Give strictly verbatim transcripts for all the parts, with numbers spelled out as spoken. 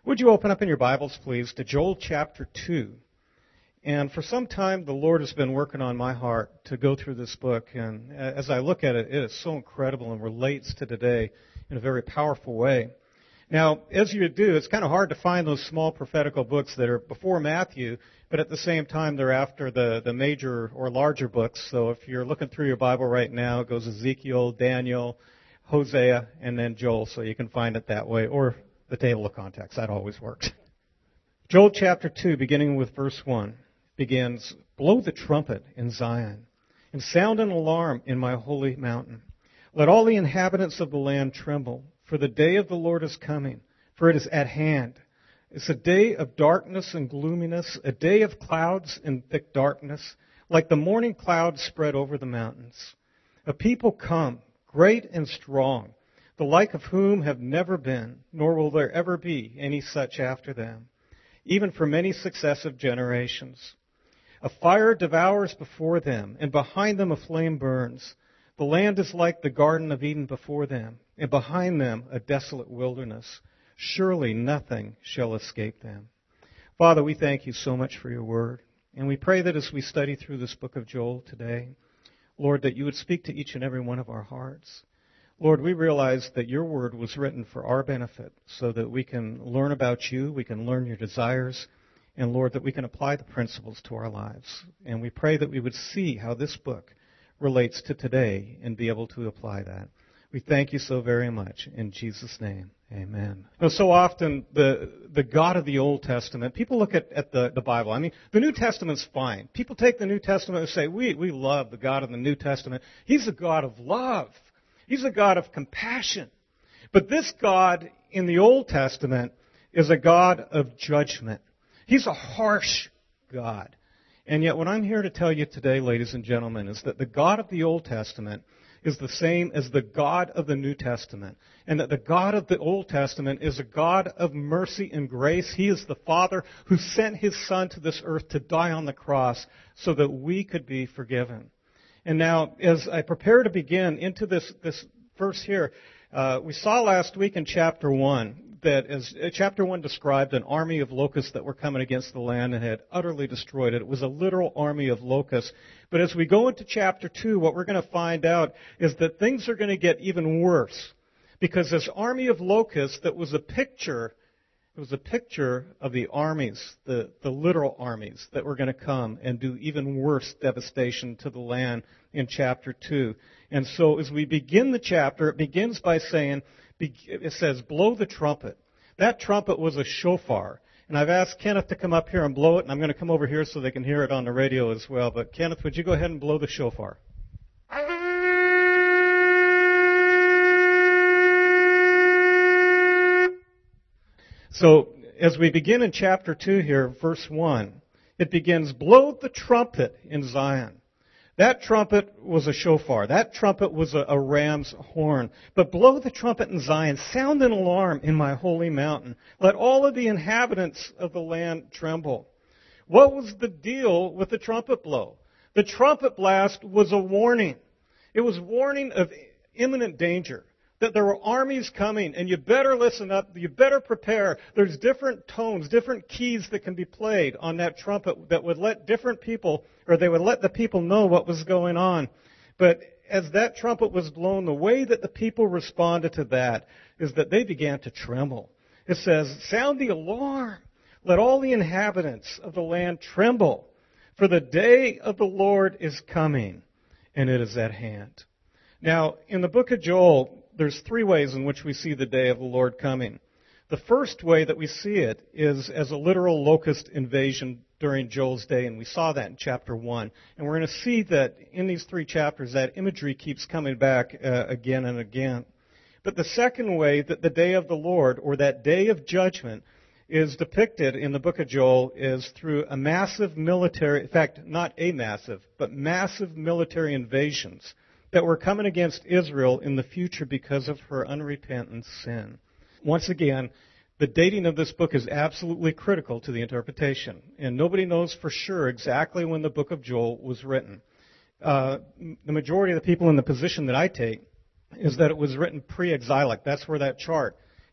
Would you open up in your Bibles, please, to Joel chapter two? And for some time, the Lord has been working on my heart to go through this book. And as I look at it, it is so incredible and relates to today in a very powerful way. Now, as you do, it's kind of hard to find those small prophetical books that are before Matthew, but at the same time, they're after the, the major or larger books. So if you're looking through your Bible right now, it goes Ezekiel, Daniel, Hosea, and then Joel, so you can find it that way, or the table of contents. That always works. Joel chapter two, beginning with verse one, begins, "Blow the trumpet in Zion, and sound an alarm in my holy mountain. Let all the inhabitants of the land tremble, for the day of the Lord is coming, for it is at hand. It's a day of darkness and gloominess, a day of clouds and thick darkness, like the morning clouds spread over the mountains. A people come, great and strong, the like of whom have never been, nor will there ever be any such after them, even for many successive generations. A fire devours before them, and behind them a flame burns. The land is like the Garden of Eden before them, and behind them a desolate wilderness. Surely nothing shall escape them." Father, we thank you so much for your word, and we pray that as we study through this book of Joel today, Lord, that you would speak to each and every one of our hearts. Lord, we realize that your word was written for our benefit so that we can learn about you, we can learn your desires, and Lord, that we can apply the principles to our lives. And we pray that we would see how this book relates to today and be able to apply that. We thank you so very much. In Jesus' name, amen. Now, so often, the the God of the Old Testament, people look at, at the, the Bible. I mean, the New Testament's fine. People take the New Testament and say, we, we love the God of the New Testament. He's a God of love. He's a God of compassion. But this God in the Old Testament is a God of judgment. He's a harsh God. And yet what I'm here to tell you today, ladies and gentlemen, is that the God of the Old Testament is the same as the God of the New Testament. And that the God of the Old Testament is a God of mercy and grace. He is the Father who sent His Son to this earth to die on the cross so that we could be forgiven. And now, as I prepare to begin into this, this verse here, uh, we saw last week in chapter one that as uh, chapter one described an army of locusts that were coming against the land and had utterly destroyed it. It was a literal army of locusts. But as we go into chapter two, what we're going to find out is that things are going to get even worse. Because this army of locusts that was a picture It was a picture of the armies, the, the literal armies that were going to come and do even worse devastation to the land in chapter two. And so as we begin the chapter, it begins by saying, it says, blow the trumpet. That trumpet was a shofar. And I've asked Kenneth to come up here and blow it, and I'm going to come over here so they can hear it on the radio as well. But Kenneth, would you go ahead and blow the shofar? So, as we begin in chapter two here, verse one, it begins, "Blow the trumpet in Zion." That trumpet was a shofar. That trumpet was a, a ram's horn. But blow the trumpet in Zion. Sound an alarm in my holy mountain. Let all of the inhabitants of the land tremble. What was the deal with the trumpet blow? The trumpet blast was a warning. It was warning of imminent danger. That there were armies coming, and you better listen up, you better prepare. There's different tones, different keys that can be played on that trumpet that would let different people, or they would let the people know what was going on. But as that trumpet was blown, the way that the people responded to that is that they began to tremble. It says, "Sound the alarm. Let all the inhabitants of the land tremble, for the day of the Lord is coming, and it is at hand." Now, in the book of Joel, there's three ways in which we see the day of the Lord coming. The first way that we see it is as a literal locust invasion during Joel's day, and we saw that in chapter one. And we're going to see that in these three chapters, that imagery keeps coming back uh, again and again. But the second way that the day of the Lord, or that day of judgment, is depicted in the book of Joel is through a massive military, in fact, not a massive, but massive military invasions that were coming against Israel in the future because of her unrepentant sin. Once again, the dating of this book is absolutely critical to the interpretation, and nobody knows for sure exactly when the book of Joel was written. Uh, the majority of the people in the position that I take is that it was written pre-exilic. That's where that chart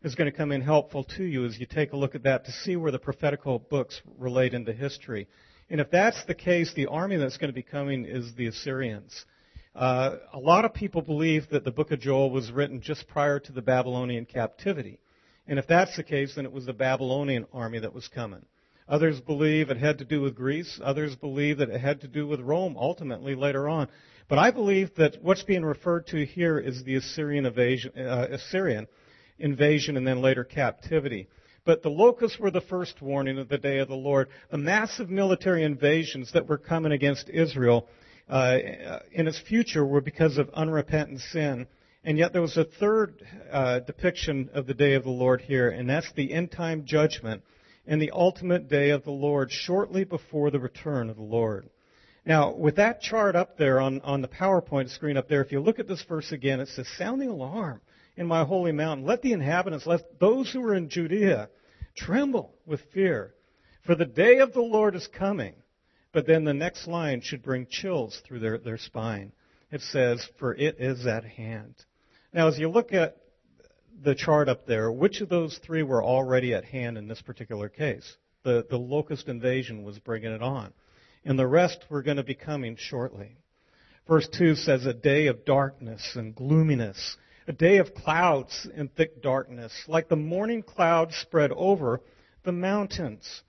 is going to come in helpful to you as you take a look at that to see where the prophetical books relate into history. And if that's the case, the army that's going to be coming is the Assyrians. Uh, a lot of people believe that the book of Joel was written just prior to the Babylonian captivity. And if that's the case, then it was the Babylonian army that was coming. Others believe it had to do with Greece. Others believe that it had to do with Rome ultimately later on. But I believe that what's being referred to here is the Assyrian invasion, uh, Assyrian invasion and then later captivity. But the locusts were the first warning of the day of the Lord. The massive military invasions that were coming against Israel uh, in its future were because of unrepentant sin. And yet there was a third uh, depiction of the day of the Lord here, and that's the end-time judgment and the ultimate day of the Lord shortly before the return of the Lord. Now, with that chart up there on, on the PowerPoint screen up there, if you look at this verse again, it says, sounding alarm in my holy mountain. Let the inhabitants, let those who are in Judea tremble with fear. For the day of the Lord is coming. But then the next line should bring chills through their, their spine. It says, for it is at hand. Now, as you look at the chart up there, which of those three were already at hand in this particular case? The, the locust invasion was bringing it on. And the rest were going to be coming shortly. Verse two says, a day of darkness and gloominess, a day of clouds and thick darkness, like the morning clouds spread over the mountains.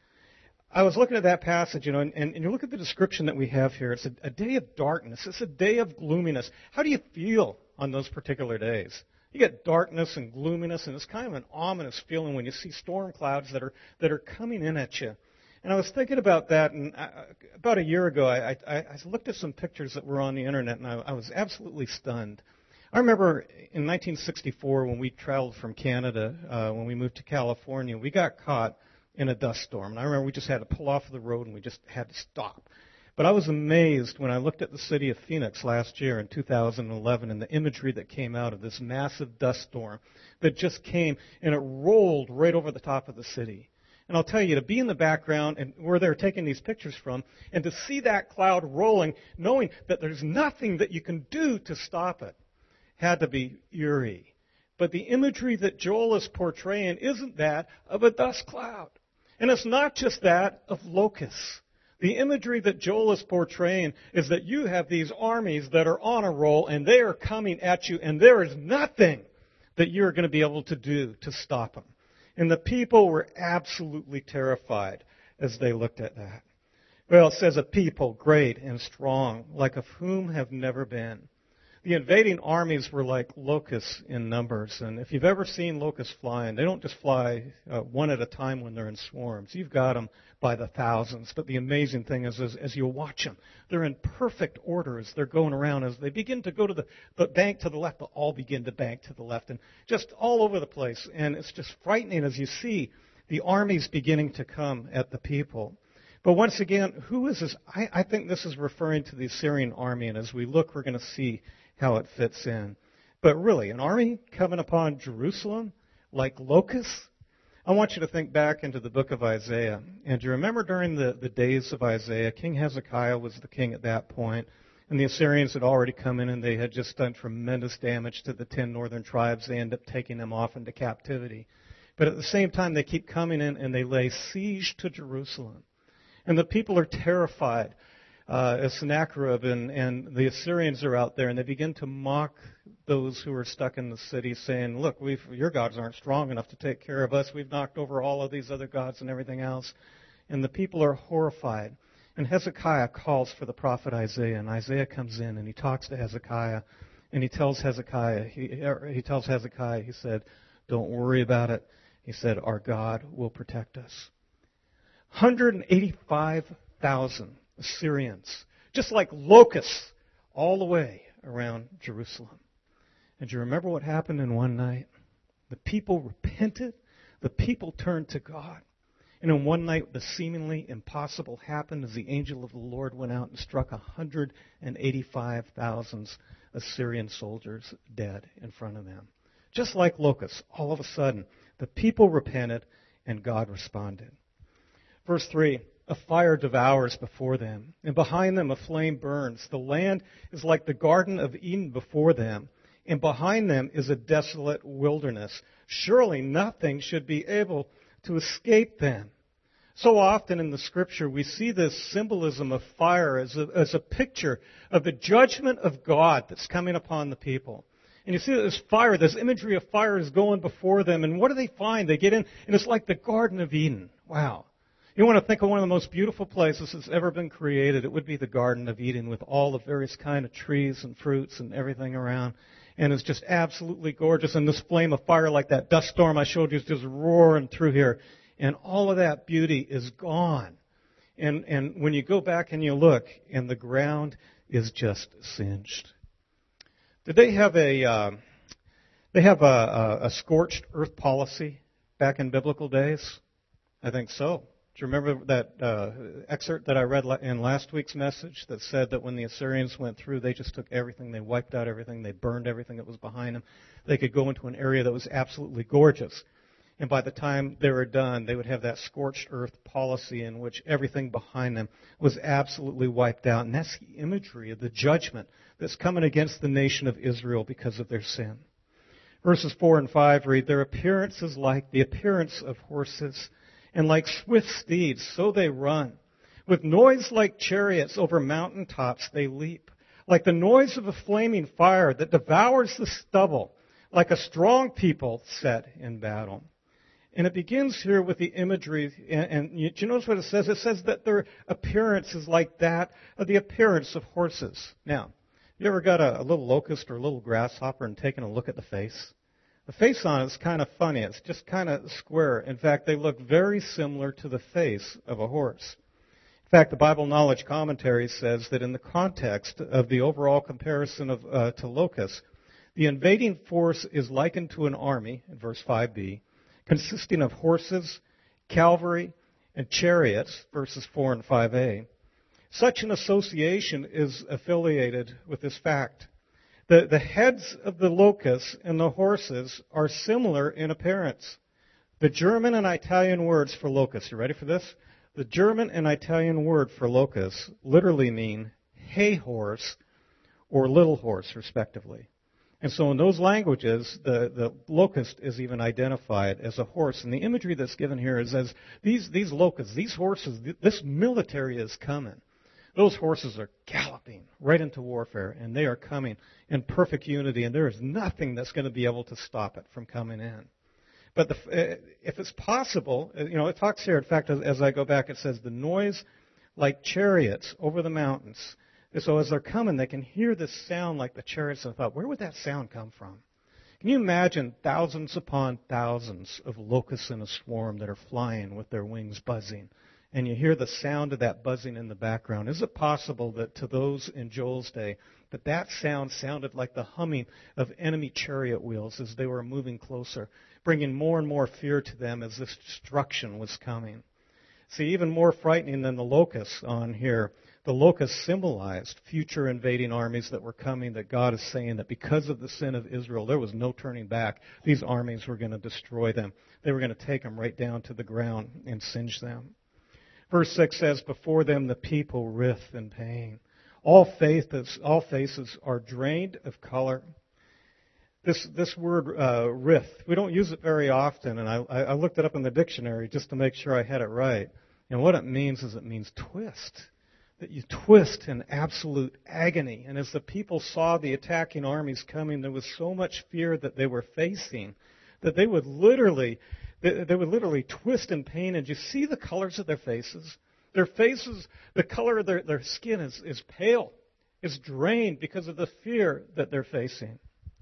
I was looking at that passage, you know, and, and you look at the description that we have here. It's a, a day of darkness. It's a day of gloominess. How do you feel on those particular days? You get darkness and gloominess, and it's kind of an ominous feeling when you see storm clouds that are that are coming in at you. And I was thinking about that, and I, about a year ago, I, I, I looked at some pictures that were on the internet, and I, I was absolutely stunned. I remember in nineteen sixty-four when we traveled from Canada, uh, when we moved to California, we got caught in a dust storm. And I remember we just had to pull off the road, and we just had to stop. But I was amazed when I looked at the city of Phoenix last year in two thousand eleven and the imagery that came out of this massive dust storm that just came and it rolled right over the top of the city. And I'll tell you, to be in the background and where they're taking these pictures from and to see that cloud rolling, knowing that there's nothing that you can do to stop it, had to be eerie. But the imagery that Joel is portraying isn't that of a dust cloud. And it's not just that of locusts. The imagery that Joel is portraying is that you have these armies that are on a roll and they are coming at you and there is nothing that you're going to be able to do to stop them. And the people were absolutely terrified as they looked at that. Well, it says a people great and strong, like of whom have never been. The invading armies were like locusts in numbers. And if you've ever seen locusts flying, they don't just fly uh, one at a time when they're in swarms. You've got them by the thousands. But the amazing thing is, is as you watch them, they're in perfect order as they're going around. As they begin to go to the, the bank to the left, they'll all begin to bank to the left. And just all over the place. And it's just frightening as you see the armies beginning to come at the people. But once again, who is this? I, I think this is referring to the Assyrian army. And as we look, we're going to see how it fits in. But really, an army coming upon Jerusalem like locusts? I want you to think back into the book of Isaiah. And do you remember during the, the days of Isaiah, King Hezekiah was the king at that point, and the Assyrians had already come in and they had just done tremendous damage to the ten northern tribes. They end up taking them off into captivity. But at the same time, they keep coming in and they lay siege to Jerusalem. And the people are terrified. Uh, as Sennacherib and, and the Assyrians are out there, and they begin to mock those who are stuck in the city, saying, look, we've, your gods aren't strong enough to take care of us. We've knocked over all of these other gods and everything else. And the people are horrified. And Hezekiah calls for the prophet Isaiah, and Isaiah comes in, and he talks to Hezekiah, and he tells Hezekiah, he, he tells Hezekiah, he said, don't worry about it. He said, our God will protect us. one hundred eighty-five thousand Assyrians, just like locusts, all the way around Jerusalem. And do you remember what happened in one night? The people repented. The people turned to God. And in one night, the seemingly impossible happened as the angel of the Lord went out and struck one hundred eighty-five thousand Assyrian soldiers dead in front of them. Just like locusts, all of a sudden, the people repented and God responded. Verse three. A fire devours before them, and behind them a flame burns. The land is like the Garden of Eden before them. and behind them is a desolate wilderness. Surely nothing should be able to escape them. So often in the Scripture, we see this symbolism of fire as a, as a picture of the judgment of God that's coming upon the people. And you see that this fire, this imagery of fire is going before them. And what do they find? They get in, and it's like the Garden of Eden. Wow. You want to think of one of the most beautiful places that's ever been created, it would be the Garden of Eden with all the various kind of trees and fruits and everything around. And it's just absolutely gorgeous. And this flame of fire, like that dust storm I showed you, is just roaring through here. And all of that beauty is gone. And, and when you go back and you look, and the ground is just singed. Did they have a uh, they have a, a, a scorched earth policy back in biblical days? I think so. Do you remember that uh, excerpt that I read in last week's message that said that when the Assyrians went through, they just took everything, they wiped out everything, they burned everything that was behind them. They could go into an area that was absolutely gorgeous. And by the time they were done, they would have that scorched earth policy in which everything behind them was absolutely wiped out. And that's the imagery of the judgment that's coming against the nation of Israel because of their sin. Verses four and five read, their appearance is like the appearance of horses, and like swift steeds, so they run. With noise like chariots over mountain tops they leap, like the noise of a flaming fire that devours the stubble, like a strong people set in battle. And it begins here with the imagery, and, and you, do you notice what it says? It says that their appearance is like that of the appearance of horses. Now, you ever got a, a little locust or a little grasshopper and taken a look at the face? The face on it is kind of funny. It's just kind of square. In fact, they look very similar to the face of a horse. In fact, the Bible Knowledge Commentary says that in the context of the overall comparison of uh, to locusts, the invading force is likened to an army, in verse five b, consisting of horses, cavalry, and chariots, verses four and five a. Such an association is affiliated with this fact. The, the heads of the locusts and the horses are similar in appearance. The German and Italian words for locusts, you ready for this? The German and Italian word for locusts literally mean hay horse or little horse, respectively. And so in those languages, the, the locust is even identified as a horse. And the imagery that's given here is as these, these locusts, these horses, this military is coming. Those horses are galloping right into warfare, and they are coming in perfect unity, and there is nothing that's going to be able to stop it from coming in. But the, if it's possible, you know, it talks here, in fact, as, as I go back, it says, the noise like chariots over the mountains. So as they're coming, they can hear this sound like the chariots, and I thought, where would that sound come from? Can you imagine thousands upon thousands of locusts in a swarm that are flying with their wings buzzing? And you hear the sound of that buzzing in the background. Is it possible that to those in Joel's day, that that sound sounded like the humming of enemy chariot wheels as they were moving closer, bringing more and more fear to them as this destruction was coming? See, even more frightening than the locusts on here, the locusts symbolized future invading armies that were coming, that God is saying that because of the sin of Israel, there was no turning back. These armies were going to destroy them. They were going to take them right down to the ground and singe them. Verse six says, before them the people writhe in pain. All faces, all faces are drained of color. This this word uh, writhe, we don't use it very often, and I, I looked it up in the dictionary just to make sure I had it right. And what it means is it means twist. That you twist in absolute agony. And as the people saw the attacking armies coming, there was so much fear that they were facing that they would literally... They would literally twist in pain, and you see the colors of their faces. Their faces, the color of their, their skin is, is pale. It's drained because of the fear that they're facing.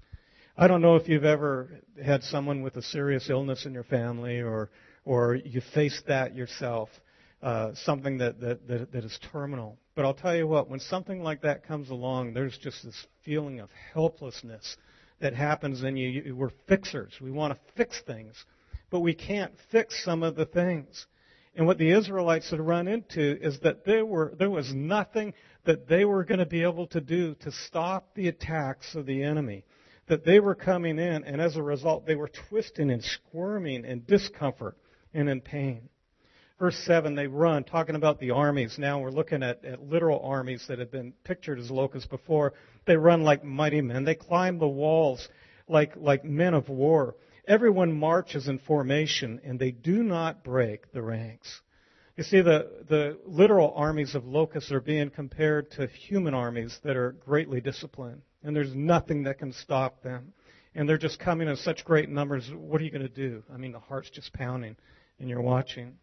I don't know if you've ever had someone with a serious illness in your family, or or you faced that yourself, uh, something that, that, that, that is terminal. But I'll tell you what, when something like that comes along, there's just this feeling of helplessness that happens, and you, you, we're fixers. We want to fix things. But we can't fix some of the things. And what the Israelites had run into is that there were there was nothing that they were going to be able to do to stop the attacks of the enemy. That they were coming in, and as a result, they were twisting and squirming in discomfort and in pain. Verse seven, they run, talking about the armies. Now we're looking at, at literal armies that have been pictured as locusts before. They run like mighty men. They climb the walls like, like men of war. Everyone marches in formation, and they do not break the ranks. You see, the, the literal armies of locusts are being compared to human armies that are greatly disciplined, and there's nothing that can stop them. And they're just coming in such great numbers. What are you going to do? I mean, the heart's just pounding, and you're watching.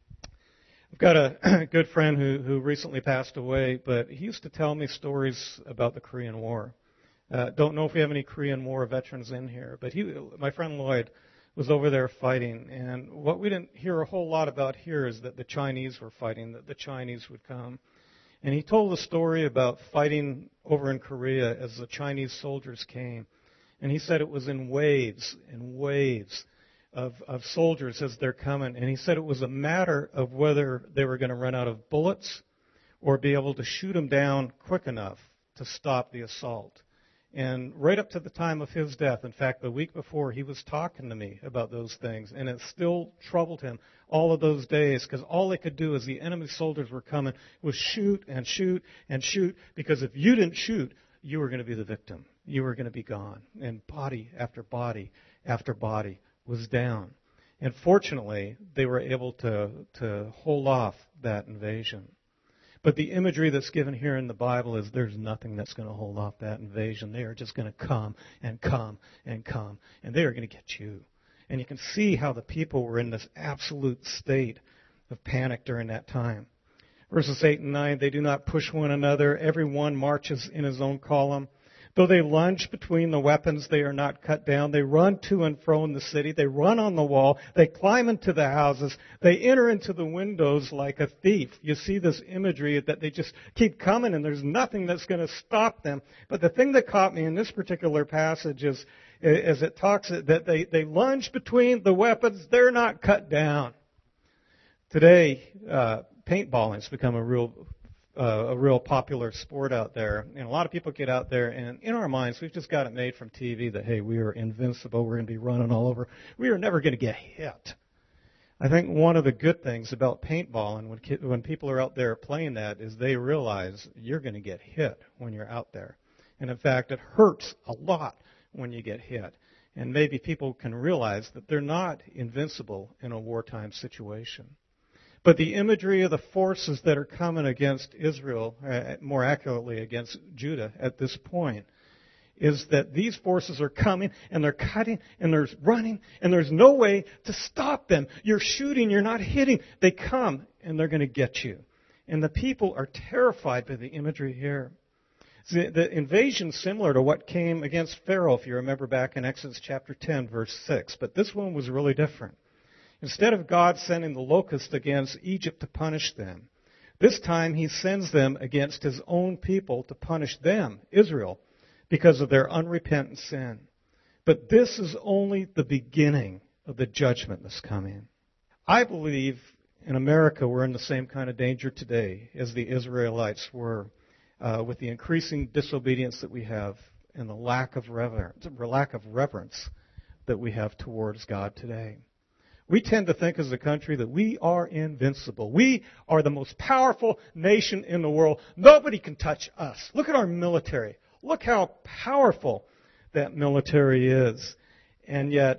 I've got a good friend who, who recently passed away, but he used to tell me stories about the Korean War. Uh, don't know if we have any Korean War veterans in here, but he, my friend Lloyd was over there fighting, and what we didn't hear a whole lot about here is that the Chinese were fighting, that the Chinese would come. And he told a story about fighting over in Korea as the Chinese soldiers came. And he said it was in waves and waves of, of soldiers as they're coming. And he said it was a matter of whether they were going to run out of bullets or be able to shoot them down quick enough to stop the assault. And right up to the time of his death, in fact, the week before, he was talking to me about those things. And it still troubled him all of those days because all they could do as the enemy soldiers were coming was shoot and shoot and shoot, because if you didn't shoot, you were going to be the victim. You were going to be gone. And body after body after body was down. And fortunately, they were able to, to hold off that invasion. But the imagery that's given here in the Bible is there's nothing that's going to hold off that invasion. They are just going to come and come and come, and they are going to get you. And you can see how the people were in this absolute state of panic during that time. Verses eight and nine, they do not push one another. Everyone marches in his own column. Though they lunge between the weapons, they are not cut down. They run to and fro in the city. They run on the wall. They climb into the houses. They enter into the windows like a thief. You see this imagery that they just keep coming, and there's nothing that's going to stop them. But the thing that caught me in this particular passage is, as it talks that they, they lunge between the weapons. They're not cut down. Today, uh, paintballing has become a real Uh, a real popular sport out there. And a lot of people get out there, and in our minds, we've just got it made from T V that, hey, we are invincible, we're going to be running all over. We are never going to get hit. I think one of the good things about paintballing, when, ki- when people are out there playing that, is they realize you're going to get hit when you're out there. And in fact, it hurts a lot when you get hit. And maybe people can realize that they're not invincible in a wartime situation. But the imagery of the forces that are coming against Israel, uh, more accurately against Judah at this point, is that these forces are coming and they're cutting and they're running and there's no way to stop them. You're shooting, you're not hitting. They come and they're going to get you. And the people are terrified by the imagery here. See, the invasion is similar to what came against Pharaoh, if you remember back in Exodus chapter ten, verse six. But this one was really different. Instead of God sending the locusts against Egypt to punish them, this time he sends them against his own people to punish them, Israel, because of their unrepentant sin. But this is only the beginning of the judgment that's coming. I believe in America we're in the same kind of danger today as the Israelites were, uh, with the increasing disobedience that we have and the lack of reverence, lack of reverence that we have towards God today. We tend to think as a country that we are invincible. We are the most powerful nation in the world. Nobody can touch us. Look at our military. Look how powerful that military is. And yet,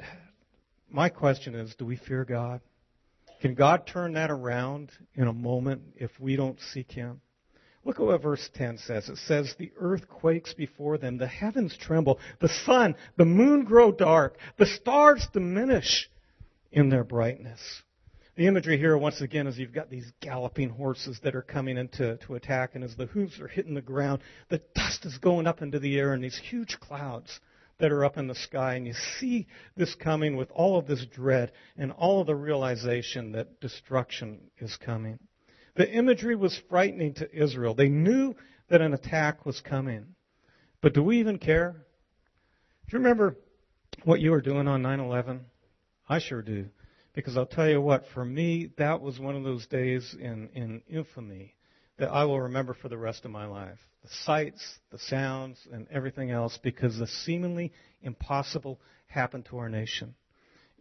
my question is, do we fear God? Can God turn that around in a moment if we don't seek Him? Look at what verse ten says. It says, the earth quakes before them, the heavens tremble, the sun, the moon grow dark, the stars diminish in their brightness. The imagery here, once again, is you've got these galloping horses that are coming in to, to attack, and as the hooves are hitting the ground, the dust is going up into the air in these huge clouds that are up in the sky, and you see this coming with all of this dread and all of the realization that destruction is coming. The imagery was frightening to Israel. They knew that an attack was coming. But do we even care? Do you remember what you were doing on nine eleven? I sure do. Because I'll tell you what, for me, that was one of those days in, in infamy that I will remember for the rest of my life. The sights, the sounds, and everything else, because the seemingly impossible happened to our nation.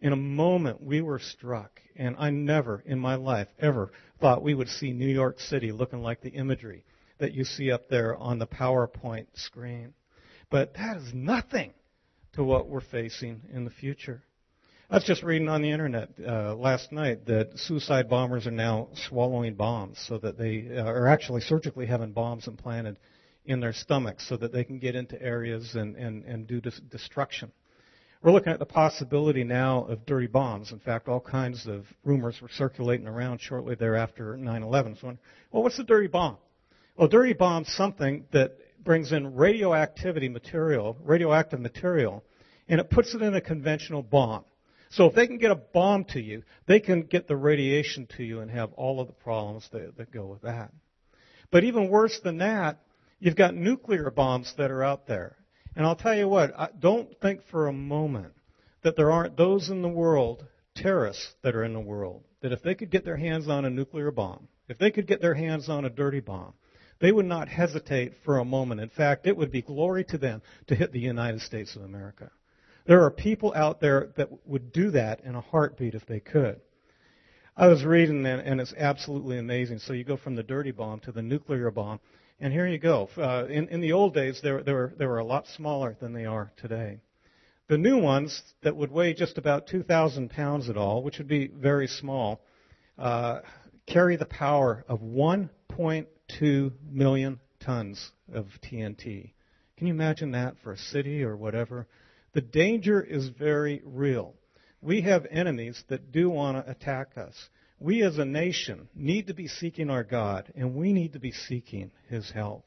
In a moment, we were struck, and I never in my life ever thought we would see New York City looking like the imagery that you see up there on the PowerPoint screen. But that is nothing to what we're facing in the future. I was just reading on the internet uh, last night that suicide bombers are now swallowing bombs so that they uh, are actually surgically having bombs implanted in their stomachs so that they can get into areas and, and, and do dis- destruction. We're looking at the possibility now of dirty bombs. In fact, all kinds of rumors were circulating around shortly thereafter nine eleven. So, well, what's a dirty bomb? Well, a dirty bomb is something that brings in radioactivity material, radioactive material, and it puts it in a conventional bomb. So if they can get a bomb to you, they can get the radiation to you and have all of the problems that, that go with that. But even worse than that, you've got nuclear bombs that are out there. And I'll tell you what, I don't think for a moment that there aren't those in the world, terrorists that are in the world, that if they could get their hands on a nuclear bomb, if they could get their hands on a dirty bomb, they would not hesitate for a moment. In fact, it would be glory to them to hit the United States of America. There are people out there that would do that in a heartbeat if they could. I was reading, and, and it's absolutely amazing. So you go from the dirty bomb to the nuclear bomb, and here you go. Uh, in, in the old days, they were, they, were, they were a lot smaller than they are today. The new ones that would weigh just about two thousand pounds at all, which would be very small, uh, carry the power of one point two million tons of T N T. Can you imagine that for a city or whatever? The danger is very real. We have enemies that do want to attack us. We as a nation need to be seeking our God, and we need to be seeking His help.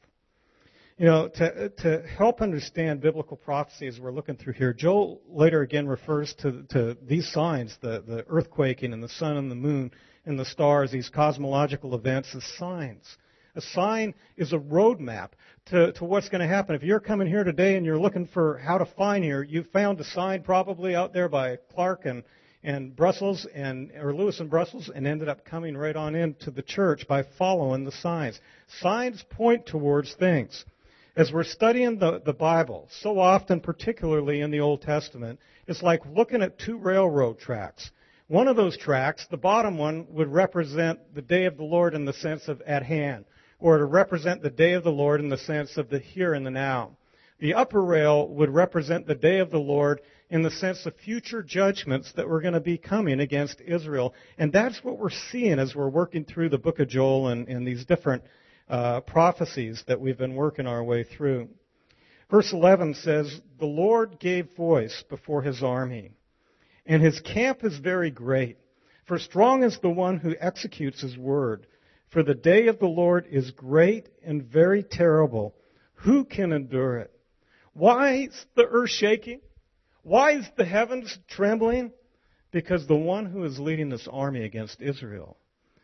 You know, to, to help understand biblical prophecy as we're looking through here, Joel later again refers to, to these signs, the, the earthquaking and the sun and the moon and the stars, these cosmological events as signs. A sign is a roadmap to, to what's going to happen. If you're coming here today and you're looking for how to find here, you found a sign probably out there by Clark and, and Brussels and or Lewis and Brussels and ended up coming right on into the church by following the signs. Signs point towards things. As we're studying the, the Bible, so often, particularly in the Old Testament, it's like looking at two railroad tracks. One of those tracks, the bottom one, would represent the day of the Lord in the sense of at hand, or to represent the day of the Lord in the sense of the here and the now. The upper rail would represent the day of the Lord in the sense of future judgments that were going to be coming against Israel. And that's what we're seeing as we're working through the book of Joel and, and these different uh, prophecies that we've been working our way through. Verse eleven says, "The Lord gave voice before His army, and His camp is very great. For strong is the one who executes His word. For the day of the Lord is great and very terrible. Who can endure it?" Why is the earth shaking? Why is the heavens trembling? Because the one who is leading this army against Israel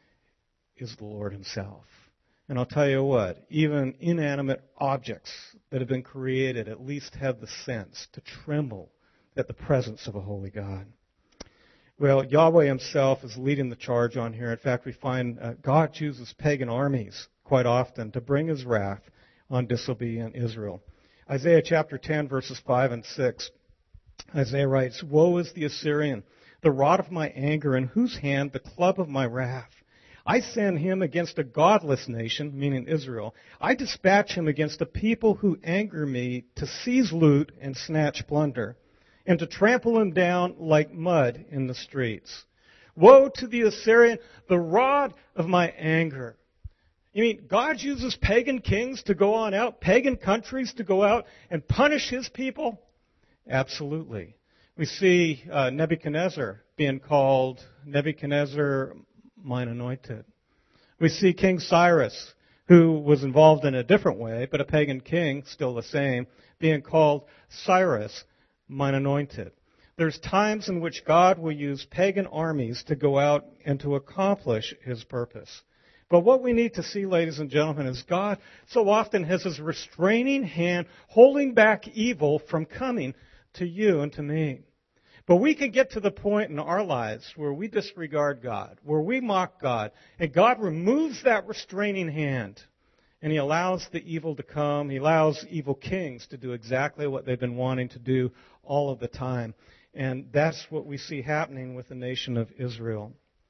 is the Lord Himself. And I'll tell you what, even inanimate objects that have been created at least have the sense to tremble at the presence of a holy God. Well, Yahweh Himself is leading the charge on here. In fact, we find uh, God chooses pagan armies quite often to bring His wrath on disobedient Israel. Isaiah chapter ten, verses five and six. Isaiah writes, "Woe is the Assyrian, the rod of my anger, in whose hand the club of my wrath. I send him against a godless nation," meaning Israel. "I dispatch him against a people who anger me, to seize loot and snatch plunder, and to trample him down like mud in the streets. Woe to the Assyrian, the rod of my anger." You mean God uses pagan kings to go on out, pagan countries to go out and punish His people? Absolutely. We see uh, Nebuchadnezzar being called Nebuchadnezzar, mine anointed. We see King Cyrus, who was involved in a different way, but a pagan king, still the same, being called Cyrus, mine anointed. There's times in which God will use pagan armies to go out and to accomplish His purpose. But what we need to see, ladies and gentlemen, is God so often has His restraining hand holding back evil from coming to you and to me. But we can get to the point in our lives where we disregard God, where we mock God, and God removes that restraining hand, and He allows the evil to come. He allows evil kings to do exactly what they've been wanting to do all of the time. And that's what we see happening with the nation of Israel.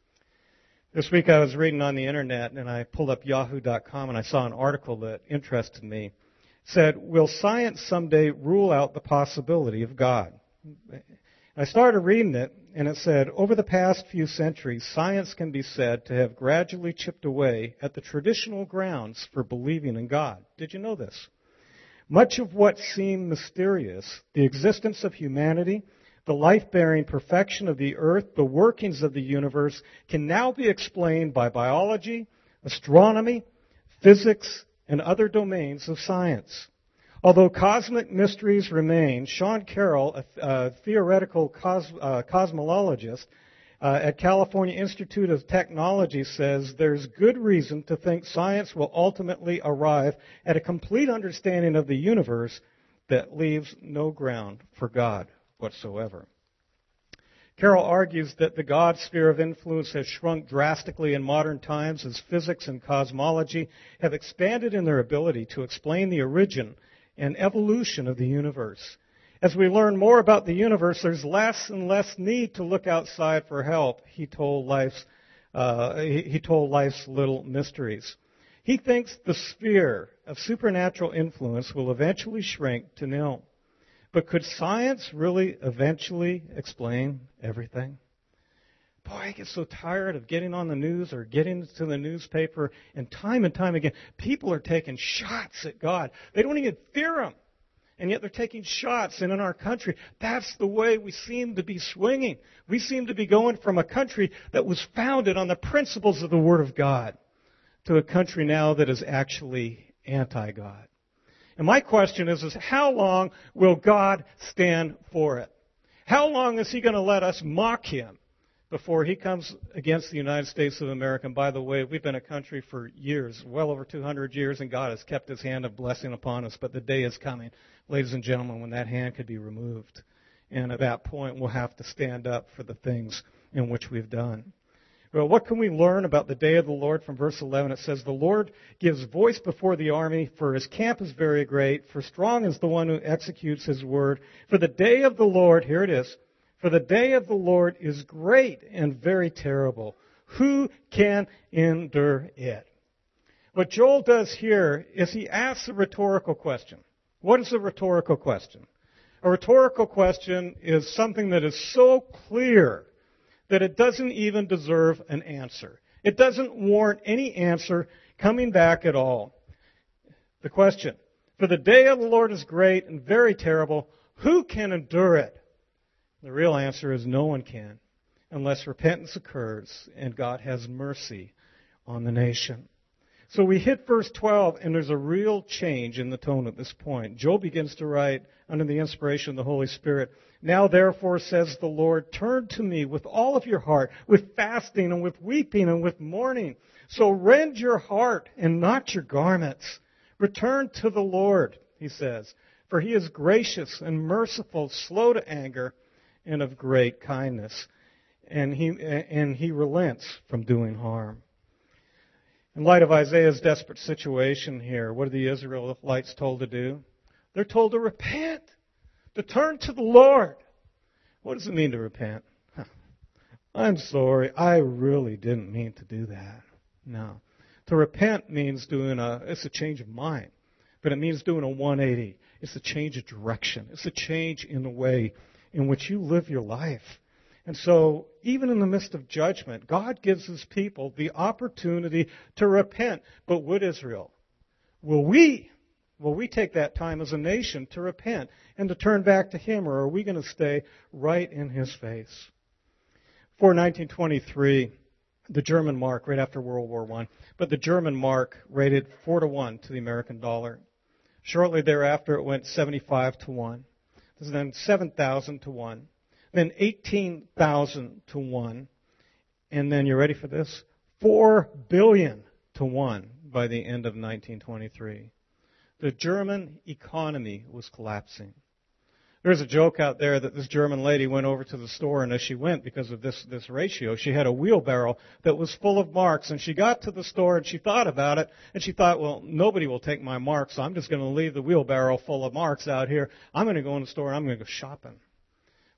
This week I was reading on the internet, and I pulled up yahoo dot com, and I saw an article that interested me. It said, "Will science someday rule out the possibility of God?" I started reading it, and it said, "Over the past few centuries, science can be said to have gradually chipped away at the traditional grounds for believing in God." Did you know this? Much of what seemed mysterious, the existence of humanity, the life-bearing perfection of the earth, the workings of the universe, can now be explained by biology, astronomy, physics, and other domains of science. Although cosmic mysteries remain, Sean Carroll, a, a theoretical cos, uh, cosmologist uh, at California Institute of Technology, says there's good reason to think science will ultimately arrive at a complete understanding of the universe that leaves no ground for God whatsoever. Carroll argues that the God sphere of influence has shrunk drastically in modern times as physics and cosmology have expanded in their ability to explain the origin and evolution of the universe. As we learn more about the universe, there's less and less need to look outside for help, he told Life's, uh, he, he told Life's Little Mysteries. He thinks the sphere of supernatural influence will eventually shrink to nil. But could science really eventually explain everything? Boy, I get so tired of getting on the news or getting to the newspaper, and time and time again, people are taking shots at God. They don't even fear Him, and yet they're taking shots. And in our country, that's the way we seem to be swinging. We seem to be going from a country that was founded on the principles of the Word of God to a country now that is actually anti-God. And my question is, is how long will God stand for it? How long is He going to let us mock Him before He comes against the United States of America? And by the way, we've been a country for years, well over two hundred years, and God has kept His hand of blessing upon us. But the day is coming, ladies and gentlemen, when that hand could be removed. And at that point, we'll have to stand up for the things in which we've done. Well, what can we learn about the day of the Lord from verse eleven? It says, "The Lord gives voice before the army, for His camp is very great, for strong is the one who executes His word. For the day of the Lord," here it is, "for the day of the Lord is great and very terrible. Who can endure it?" What Joel does here is he asks a rhetorical question. What is a rhetorical question? A rhetorical question is something that is so clear that it doesn't even deserve an answer. It doesn't warrant any answer coming back at all. The question, "For the day of the Lord is great and very terrible. Who can endure it?" The real answer is no one can, unless repentance occurs and God has mercy on the nation. So we hit verse twelve, and there's a real change in the tone at this point. Joel begins to write under the inspiration of the Holy Spirit, "Now therefore, says the Lord, turn to me with all of your heart, with fasting and with weeping and with mourning. So rend your heart and not your garments. Return to the Lord," he says, "for He is gracious and merciful, slow to anger, and of great kindness. And he, and he relents from doing harm." In light of Isaiah's desperate situation here, what are the Israelites told to do? They're told to repent, to turn to the Lord. What does it mean to repent? I'm sorry, I really didn't mean to do that. No. To repent means doing a, it's a change of mind, but it means doing a one eighty. It's a change of direction. It's a change in the way in which you live your life. And so, even in the midst of judgment, God gives His people the opportunity to repent. But would Israel? Will we? Will we take that time as a nation to repent and to turn back to Him, or are we going to stay right in His face? Before nineteen twenty-three, the German mark, right after World War One, but the German mark rated four to one to the American dollar. Shortly thereafter, it went seventy-five to one. Then seven thousand to one. Then eighteen thousand to one. And then, you ready for this? four billion to one by the end of nineteen twenty-three. The German economy was collapsing. There's a joke out there that this German lady went over to the store, and as she went, because of this, this ratio, she had a wheelbarrow that was full of marks. And she got to the store, and she thought about it, and she thought, well, nobody will take my marks, so I'm just going to leave the wheelbarrow full of marks out here. I'm going to go in the store, and I'm going to go shopping.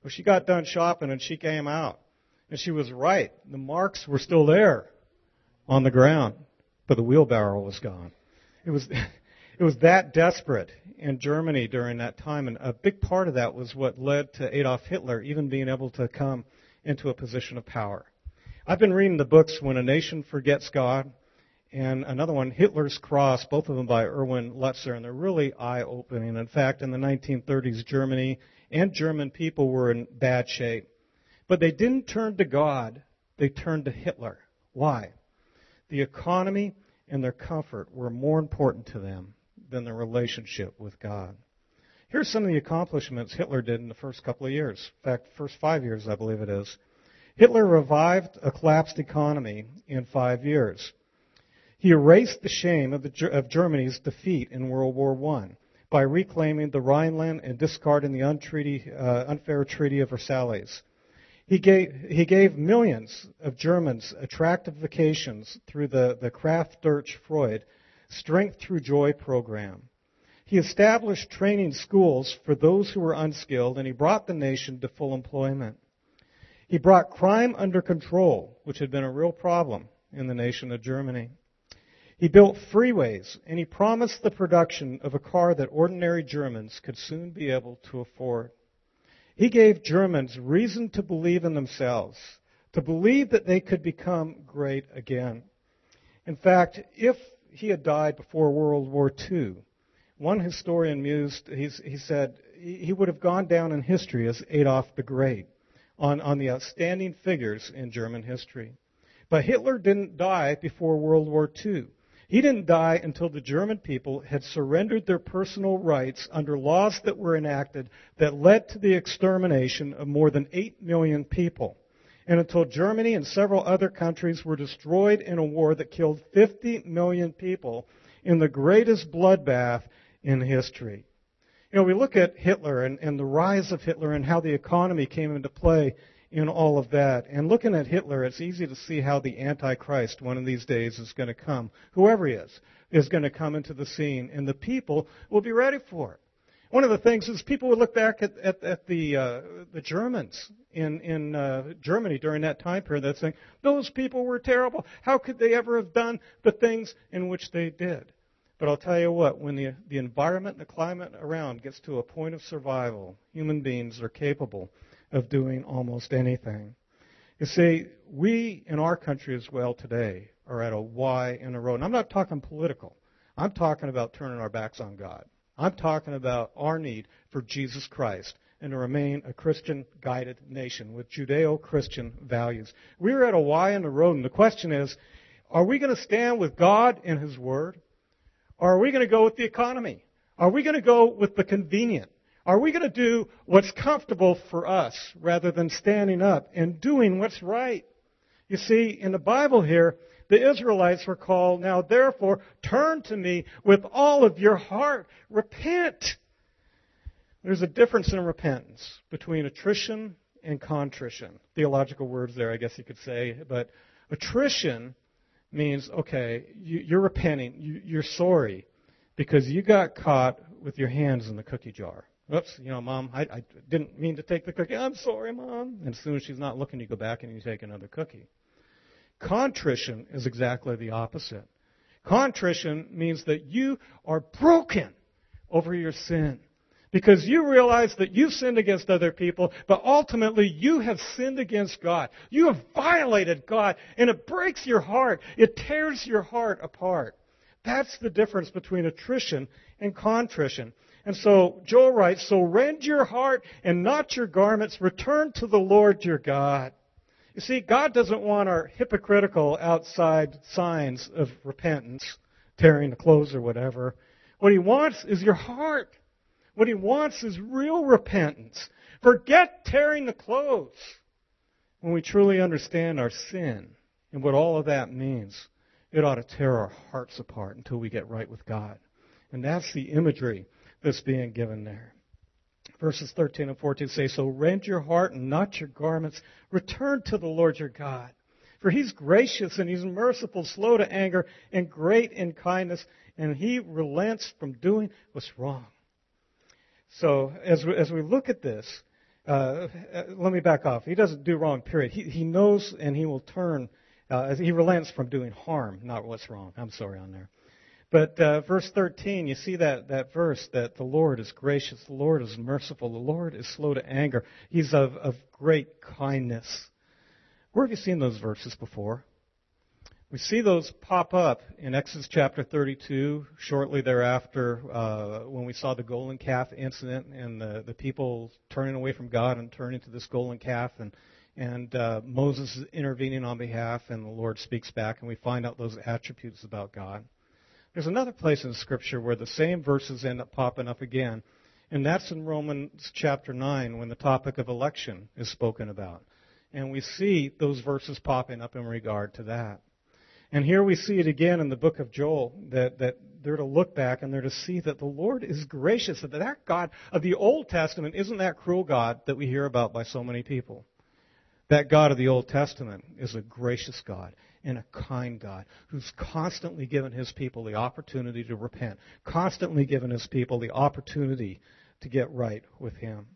Well, she got done shopping and she came out. And she was right. The marks were still there on the ground, but the wheelbarrow was gone. It was, it was that desperate in Germany during that time, and a big part of that was what led to Adolf Hitler even being able to come into a position of power. I've been reading the books When a Nation Forgets God and another one, Hitler's Cross, both of them by Erwin Lutzer, and they're really eye-opening. In fact, in the nineteen thirties, Germany and German people were in bad shape. But they didn't turn to God, they turned to Hitler. Why? The economy and their comfort were more important to them than their relationship with God. Here's some of the accomplishments Hitler did in the first couple of years. In fact, first five years, I believe it is. Hitler revived a collapsed economy in five years. He erased the shame of, the, of Germany's defeat in World War One by reclaiming the Rhineland and discarding the untreaty, uh, unfair Treaty of Versailles. He gave, he gave millions of Germans attractive vacations through the, the Kraft durch Freude Strength Through Joy program. He established training schools for those who were unskilled, and he brought the nation to full employment. He brought crime under control, which had been a real problem in the nation of Germany. He built freeways, and he promised the production of a car that ordinary Germans could soon be able to afford. He gave Germans reason to believe in themselves, to believe that they could become great again. In fact, if he had died before World War Two, one historian mused, he's, he said, he would have gone down in history as Adolf the Great, on, on the outstanding figures in German history. But Hitler didn't die before World War Two. He didn't die until the German people had surrendered their personal rights under laws that were enacted that led to the extermination of more than eight million people. And until Germany and several other countries were destroyed in a war that killed fifty million people in the greatest bloodbath in history. You know, we look at Hitler and, and the rise of Hitler and how the economy came into play in all of that. And looking at Hitler, it's easy to see how the Antichrist one of these days is going to come. Whoever he is, is going to come into the scene, and the people will be ready for it. One of the things is people would look back at, at, at the uh, the Germans in, in uh, Germany during that time period that's saying, those people were terrible. How could they ever have done the things in which they did? But I'll tell you what, when the, the environment and the climate around gets to a point of survival, human beings are capable of doing almost anything. You see, we in our country as well today are at a Y in a road. And I'm not talking political. I'm talking about turning our backs on God. I'm talking about our need for Jesus Christ and to remain a Christian-guided nation with Judeo-Christian values. We're at a Y in the road, and the question is, are we going to stand with God and His Word? Or are we going to go with the economy? Are we going to go with the convenient? Are we going to do what's comfortable for us rather than standing up and doing what's right? You see, in the Bible here, the Israelites were called, now therefore, turn to me with all of your heart. Repent. There's a difference in repentance between attrition and contrition. Theological words there, I guess you could say. But attrition means, okay, you, you're repenting. You, you're sorry because you got caught with your hands in the cookie jar. Oops, you know, Mom, I, I didn't mean to take the cookie. I'm sorry, Mom. And as soon as she's not looking, you go back and you take another cookie. Contrition is exactly the opposite. Contrition means that you are broken over your sin because you realize that you've sinned against other people, but ultimately you have sinned against God. You have violated God, and it breaks your heart. It tears your heart apart. That's the difference between attrition and contrition. And so Joel writes, so rend your heart and not your garments. Return to the Lord your God. You see, God doesn't want our hypocritical outside signs of repentance, tearing the clothes or whatever. What He wants is your heart. What He wants is real repentance. Forget tearing the clothes. When we truly understand our sin and what all of that means, it ought to tear our hearts apart until we get right with God. And that's the imagery that's being given there. Verses thirteen and fourteen say, so rend your heart and not your garments. Return to the Lord your God. For He's gracious and He's merciful, slow to anger, and great in kindness, and He relents from doing what's wrong. So as we, as we look at this, uh, let me back off. He doesn't do wrong, period. He, he knows and he will turn, uh, he relents from doing harm, not what's wrong. I'm sorry on there. But uh, verse thirteen, you see that, that verse that the Lord is gracious, the Lord is merciful, the Lord is slow to anger. He's of, of great kindness. Where have you seen those verses before? We see those pop up in Exodus chapter thirty-two, shortly thereafter, uh, when we saw the golden calf incident and the, the people turning away from God and turning to this golden calf, and, and uh, Moses is intervening on behalf, and the Lord speaks back, and we find out those attributes about God. There's another place in Scripture where the same verses end up popping up again, and that's in Romans chapter nine, when the topic of election is spoken about. And we see those verses popping up in regard to that. And here we see it again in the book of Joel, that, that they're to look back and they're to see that the Lord is gracious, that that God of the Old Testament isn't that cruel God that we hear about by so many people. That God of the Old Testament is a gracious God and a kind God who's constantly given his people the opportunity to repent, constantly given his people the opportunity to get right with him.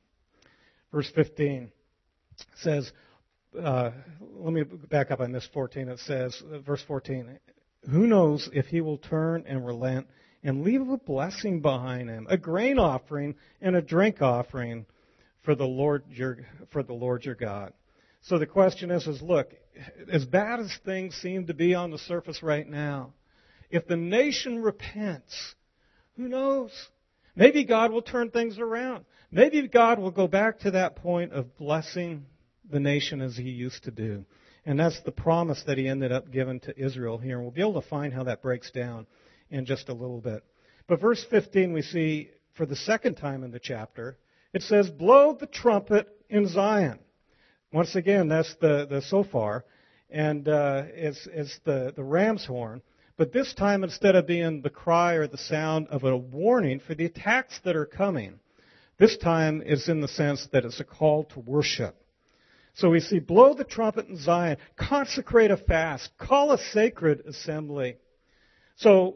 Verse fifteen says, Uh, let me back up on this fourteen. It says, uh, verse fourteen, who knows if he will turn and relent and leave a blessing behind him, a grain offering and a drink offering for the Lord your, for the Lord your God. So the question is, is, look, as bad as things seem to be on the surface right now, if the nation repents, who knows? Maybe God will turn things around. Maybe God will go back to that point of blessing the nation as he used to do. And that's the promise that he ended up giving to Israel here. And we'll be able to find how that breaks down in just a little bit. But verse fifteen, we see for the second time in the chapter, it says, blow the trumpet in Zion. Once again, that's the, the shofar, and uh, it's, it's the, the ram's horn. But this time, instead of being the cry or the sound of a warning for the attacks that are coming, this time it's in the sense that it's a call to worship. So we see, blow the trumpet in Zion, consecrate a fast, call a sacred assembly. So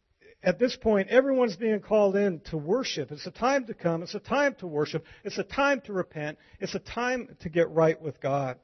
at this point, everyone's being called in to worship. It's a time to come. It's a time to worship. It's a time to repent. It's a time to get right with God.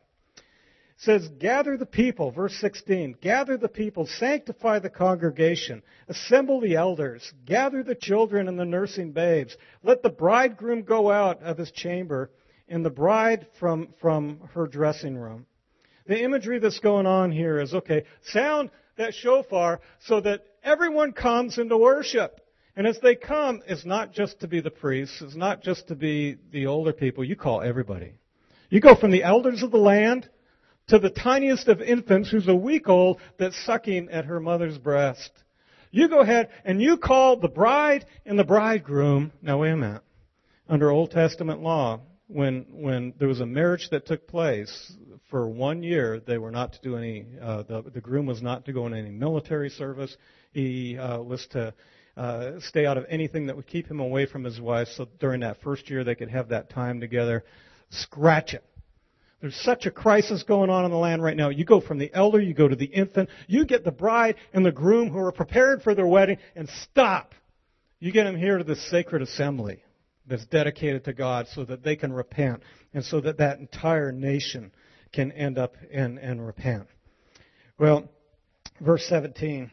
It says, gather the people, verse sixteen, gather the people, sanctify the congregation, assemble the elders, gather the children and the nursing babes. Let the bridegroom go out of his chamber, and the bride from, from her dressing room. The imagery that's going on here is, okay, sound that shofar so that everyone comes into worship. And as they come, it's not just to be the priests, it's not just to be the older people. You call everybody. You go from the elders of the land to the tiniest of infants who's a week old that's sucking at her mother's breast. You go ahead and you call the bride and the bridegroom. Now wait a minute. Under Old Testament law, When when there was a marriage that took place, for one year they were not to do any, uh, the, the groom was not to go in any military service. He uh, was to uh, stay out of anything that would keep him away from his wife, so during that first year they could have that time together. Scratch it. There's such a crisis going on in the land right now. You go from the elder, you go to the infant, you get the bride and the groom who are prepared for their wedding, and stop. You get them here to this sacred assembly that's dedicated to God so that they can repent and so that that entire nation can end up and, and repent. Well, verse seventeen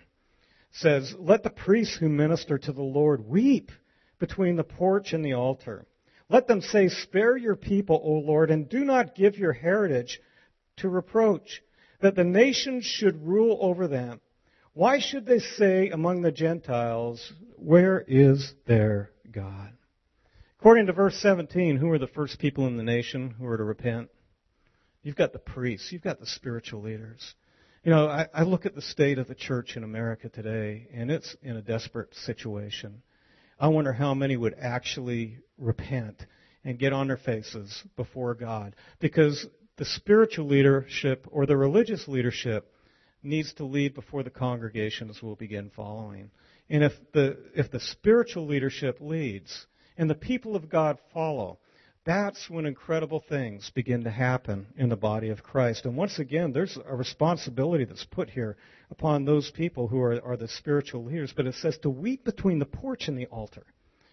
says, let the priests who minister to the Lord weep between the porch and the altar. Let them say, spare your people, O Lord, and do not give your heritage to reproach, that the nations should rule over them. Why should they say among the Gentiles, where is their God? According to verse seventeen, who are the first people in the nation who are to repent? You've got the priests. You've got the spiritual leaders. You know, I, I look at the state of the church in America today, and it's in a desperate situation. I wonder how many would actually repent and get on their faces before God, because the spiritual leadership or the religious leadership needs to lead before the congregations will begin following. And if the if the spiritual leadership leads and the people of God follow, that's when incredible things begin to happen in the body of Christ. And once again, there's a responsibility that's put here upon those people who are, are the spiritual leaders. But it says to weep between the porch and the altar.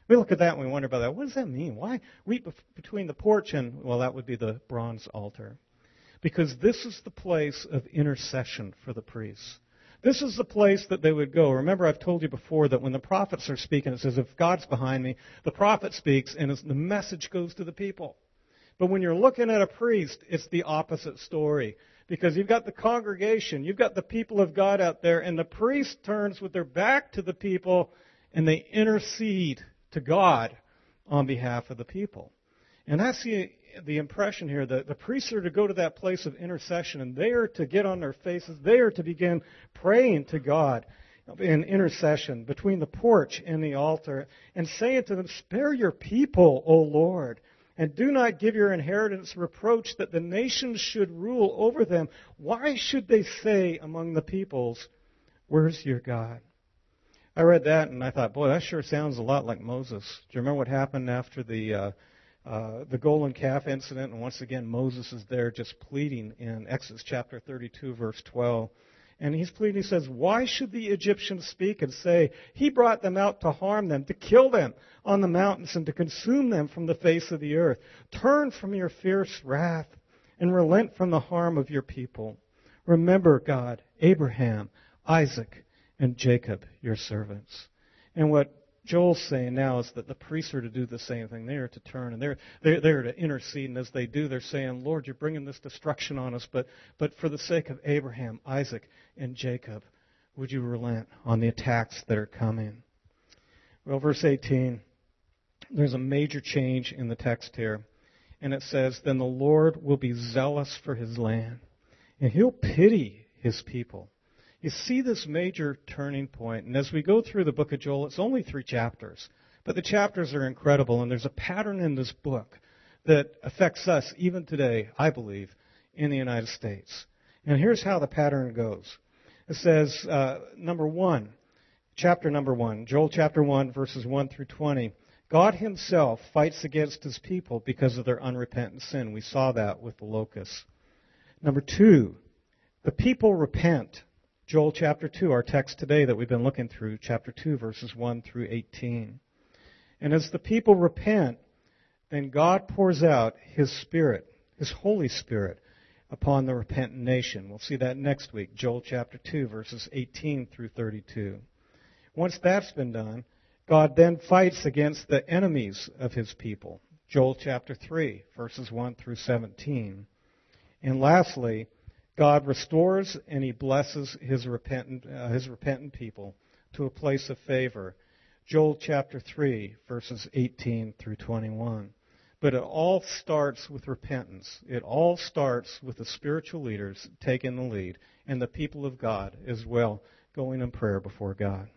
We look at that and we wonder about that. What does that mean? Why reap between the porch and, well, that would be the bronze altar. Because this is the place of intercession for the priests. This is the place that they would go. Remember, I've told you before that when the prophets are speaking, it says, if God's behind me, the prophet speaks, and the message goes to the people. But when you're looking at a priest, it's the opposite story. Because you've got the congregation, you've got the people of God out there, and the priest turns with their back to the people, and they intercede to God on behalf of the people. And that's the, the impression here, that the priests are to go to that place of intercession, and they are to get on their faces, they are to begin praying to God in intercession between the porch and the altar, and saying to them, spare your people, O Lord, and do not give your inheritance reproach that the nations should rule over them. Why should they say among the peoples, where's your God? I read that and I thought, boy, that sure sounds a lot like Moses. Do you remember what happened after the uh, uh, the golden calf incident? And once again, Moses is there just pleading in Exodus chapter thirty-two, verse twelve. And he's pleading, he says, why should the Egyptians speak and say, he brought them out to harm them, to kill them on the mountains and to consume them from the face of the earth? Turn from your fierce wrath and relent from the harm of your people. Remember, God, Abraham, Isaac, and Jacob, your servants. And what Joel's saying now is that the priests are to do the same thing. They are to turn and they're, they're, they're to intercede. And as they do, they're saying, Lord, you're bringing this destruction on us, but, but for the sake of Abraham, Isaac, and Jacob, would you relent on the attacks that are coming? Well, verse eighteen, there's a major change in the text here. And it says, then the Lord will be zealous for his land, and he'll pity his people. You see this major turning point. And as we go through the book of Joel, it's only three chapters. But the chapters are incredible. And there's a pattern in this book that affects us even today, I believe, in the United States. And here's how the pattern goes. It says, uh, number one, chapter number one, Joel chapter one, verses one through twenty. God himself fights against his people because of their unrepentant sin. We saw that with the locusts. Number two, the people repent. Joel chapter two, our text today that we've been looking through, chapter two, verses one through eighteen. And as the people repent, then God pours out his Spirit, his Holy Spirit, upon the repentant nation. We'll see that next week, Joel chapter two, verses eighteen through thirty-two. Once that's been done, God then fights against the enemies of his people. Joel chapter three, verses one through seventeen. And lastly, God restores and he blesses his repentant, uh, his repentant people to a place of favor. Joel chapter three, verses eighteen through twenty-one. But it all starts with repentance. It all starts with the spiritual leaders taking the lead and the people of God as well going in prayer before God.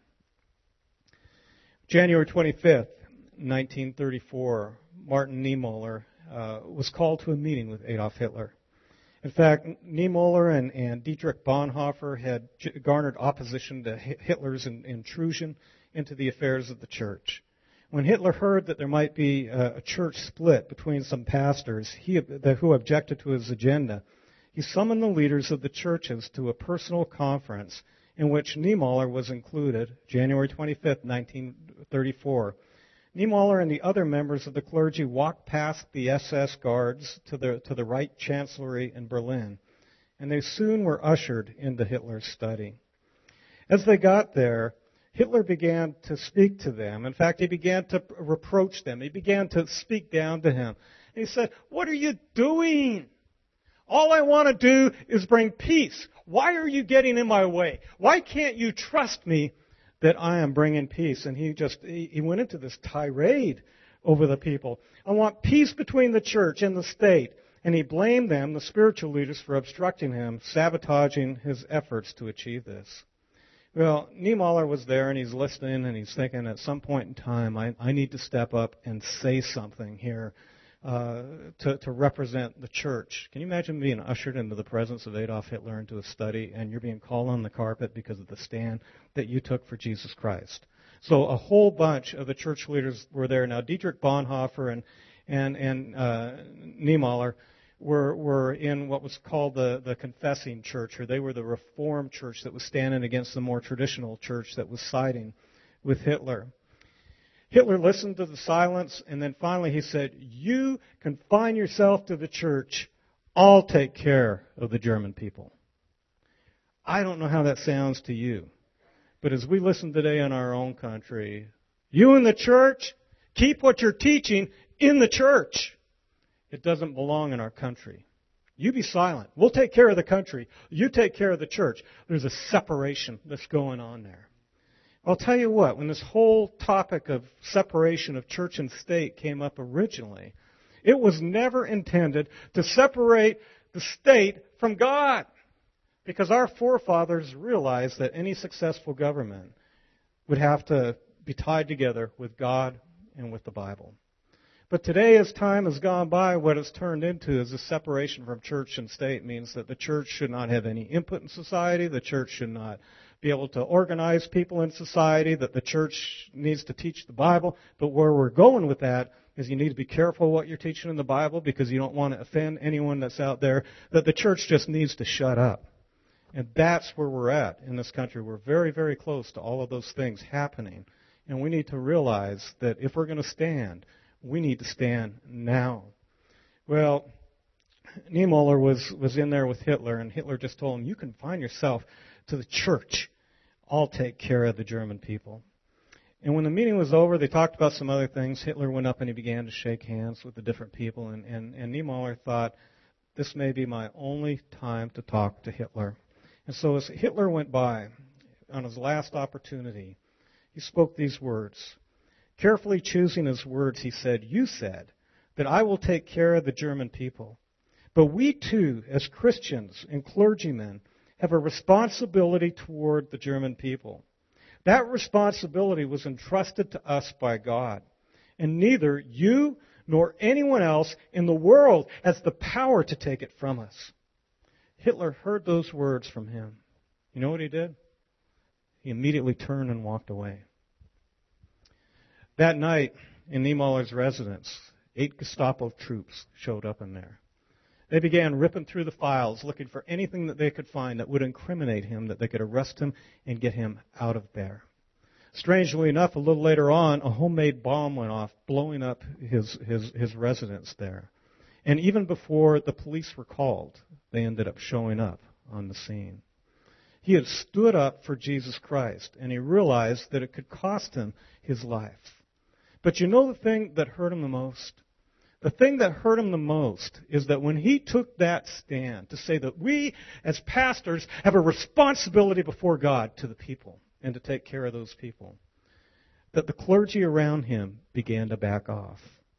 January twenty-fifth, nineteen thirty-four, Martin Niemöller uh, was called to a meeting with Adolf Hitler. In fact, Niemöller and, and Dietrich Bonhoeffer had garnered opposition to Hitler's intrusion into the affairs of the church. When Hitler heard that there might be a, a church split between some pastors he, the, who objected to his agenda, he summoned the leaders of the churches to a personal conference in which Niemöller was included, January twenty-fifth, nineteen thirty-four. Niemöller and the other members of the clergy walked past the S S guards to the, to the Reich Chancellery in Berlin, and they soon were ushered into Hitler's study. As they got there, Hitler began to speak to them. In fact, he began to reproach them. He began to speak down to him. And he said, "What are you doing? All I want to do is bring peace. Why are you getting in my way? Why can't you trust me that I am bringing peace?" And he just, he went into this tirade over the people. I want peace between the church and the state. And he blamed them, the spiritual leaders, for obstructing him, sabotaging his efforts to achieve this. Well, Niemöller was there and he's listening and he's thinking at some point in time, I, I need to step up and say something here uh, to, to represent the church. Can you imagine being ushered into the presence of Adolf Hitler into a study and you're being called on the carpet because of the stand that you took for Jesus Christ? So a whole bunch of the church leaders were there. Now, Dietrich Bonhoeffer and and, and uh, Niemöller were were in what was called the, the confessing church, or they were the Reformed church that was standing against the more traditional church that was siding with Hitler. Hitler listened to the silence, and then finally he said, "You confine yourself to the church. I'll take care of the German people." I don't know how that sounds to you, but as we listen today in our own country, you in the church, keep what you're teaching in the church. It doesn't belong in our country. You be silent. We'll take care of the country. You take care of the church. There's a separation that's going on there. I'll tell you what, when this whole topic of separation of church and state came up originally, it was never intended to separate the state from God. Because our forefathers realized that any successful government would have to be tied together with God and with the Bible. But today, as time has gone by, what it's turned into is a separation from church and state means that the church should not have any input in society, the church should not be able to organize people in society, that the church needs to teach the Bible. But where we're going with that is you need to be careful what you're teaching in the Bible because you don't want to offend anyone that's out there, that the church just needs to shut up. And that's where we're at in this country. We're very, very close to all of those things happening. And we need to realize that if we're going to stand, we need to stand now. Well, Niemöller was, was in there with Hitler, and Hitler just told him, "You confine yourself to the church. I'll take care of the German people." And when the meeting was over, they talked about some other things. Hitler went up and he began to shake hands with the different people, and, and, and Niemöller thought, this may be my only time to talk to Hitler. And so as Hitler went by, on his last opportunity, he spoke these words. Carefully choosing his words, he said, "You said that I will take care of the German people. But we too, as Christians and clergymen, have a responsibility toward the German people. That responsibility was entrusted to us by God. And neither you nor anyone else in the world has the power to take it from us." Hitler heard those words from him. You know what he did? He immediately turned and walked away. That night, in Niemöller's residence, eight Gestapo troops showed up in there. They began ripping through the files, looking for anything that they could find that would incriminate him, that they could arrest him and get him out of there. Strangely enough, a little later on, a homemade bomb went off, blowing up his, his, his residence there. And even before the police were called, they ended up showing up on the scene. He had stood up for Jesus Christ, and he realized that it could cost him his life. But you know the thing that hurt him the most? The thing that hurt him the most is that when he took that stand to say that we, as pastors, have a responsibility before God to the people and to take care of those people, that the clergy around him began to back off.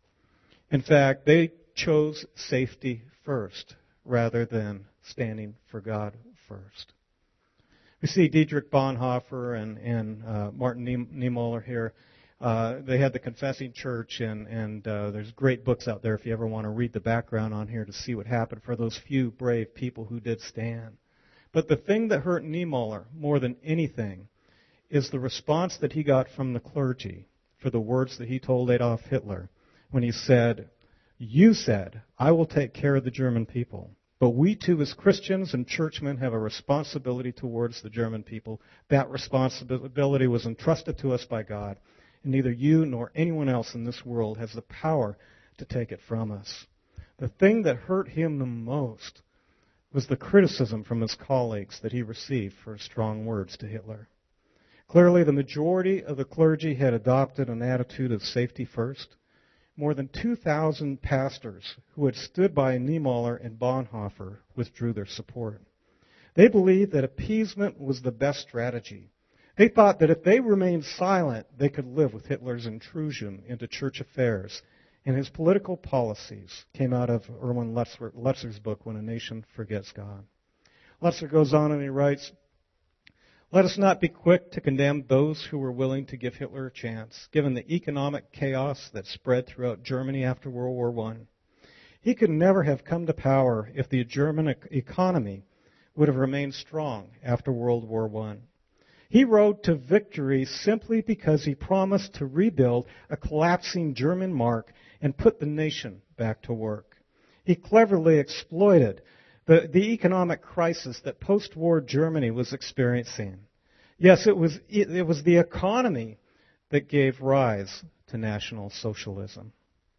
In fact, they chose safety first rather than standing for God first. We see Dietrich Bonhoeffer and, and uh, Martin Niemöller here. Uh, they had the Confessing Church, and, and uh, there's great books out there if you ever want to read the background on here to see what happened for those few brave people who did stand. But the thing that hurt Niemöller more than anything is the response that he got from the clergy for the words that he told Adolf Hitler when he said, "You said, I will take care of the German people. But we too, as Christians and churchmen, have a responsibility towards the German people. That responsibility was entrusted to us by God, and neither you nor anyone else in this world has the power to take it from us." The thing that hurt him the most was the criticism from his colleagues that he received for his strong words to Hitler. Clearly, the majority of the clergy had adopted an attitude of safety first. More than two thousand pastors who had stood by Niemöller and Bonhoeffer withdrew their support. They believed that appeasement was the best strategy. They thought that if they remained silent, they could live with Hitler's intrusion into church affairs, and his political policies came out of Erwin Lutzer's book, When a Nation Forgets God. Lutzer goes on and he writes, "Let us not be quick to condemn those who were willing to give Hitler a chance, given the economic chaos that spread throughout Germany after World War One. He could never have come to power if the German economy would have remained strong after World War One. He rode to victory simply because he promised to rebuild a collapsing German mark and put the nation back to work. He cleverly exploited The, the economic crisis that post-war Germany was experiencing. Yes, it was, it, it was the economy that gave rise to National Socialism.